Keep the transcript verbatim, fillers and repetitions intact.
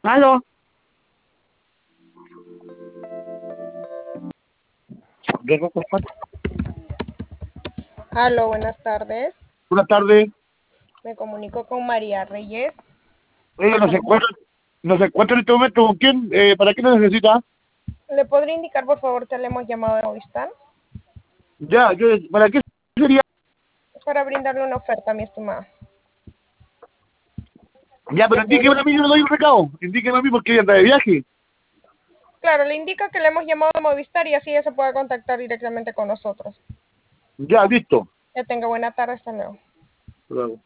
Aló, Vengo con Juan. Aló, buenas tardes. Buenas tardes. Me comunico con María Reyes. Ella no se encuentra, no se encuentra en este momento. ¿Con quién? Eh, ¿para qué lo necesita? ¿Le podría indicar, por favor, que le hemos llamado de Movistar Ya, yo, ¿para qué sería? para brindarle una oferta, mi estimada? Ya, ¿Le pero indíqueme podría- a mí, yo le doy un recado. Indíqueme a mí porque ella anda de viaje. Claro, le indica que le hemos llamado de Movistar y así ya se puede contactar directamente con nosotros. Ya, listo. Que tenga buena tarde, hasta luego. Luego.